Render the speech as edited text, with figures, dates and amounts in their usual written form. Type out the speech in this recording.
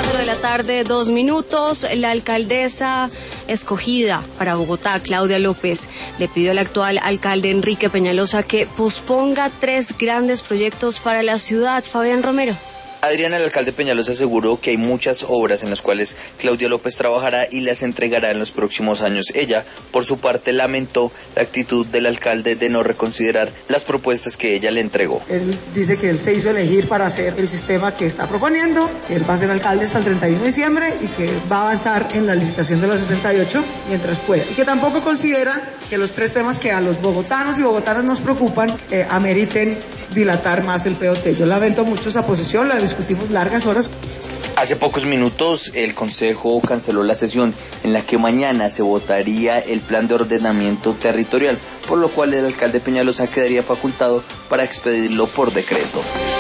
4:02 p.m. La alcaldesa escogida para Bogotá, Claudia López, le pidió al actual alcalde Enrique Peñalosa que posponga 3 grandes proyectos para la ciudad. Fabián Romero. Adriana, el alcalde Peñalosa aseguró que hay muchas obras en las cuales Claudia López trabajará y las entregará en los próximos años. Ella, por su parte, lamentó la actitud del alcalde de no reconsiderar las propuestas que ella le entregó. Él dice que él se hizo elegir para hacer el sistema que está proponiendo, que él va a ser alcalde hasta el 31 de diciembre y que va a avanzar en la licitación de la 68 mientras pueda. Y que tampoco considera que los 3 temas que a los bogotanos y bogotanas nos preocupan ameriten dilatar más el POT. Yo lamento mucho esa posición, la discutimos largas horas. Hace pocos minutos el Consejo canceló la sesión en la que mañana se votaría el plan de ordenamiento territorial, por lo cual el alcalde Peñalosa quedaría facultado para expedirlo por decreto.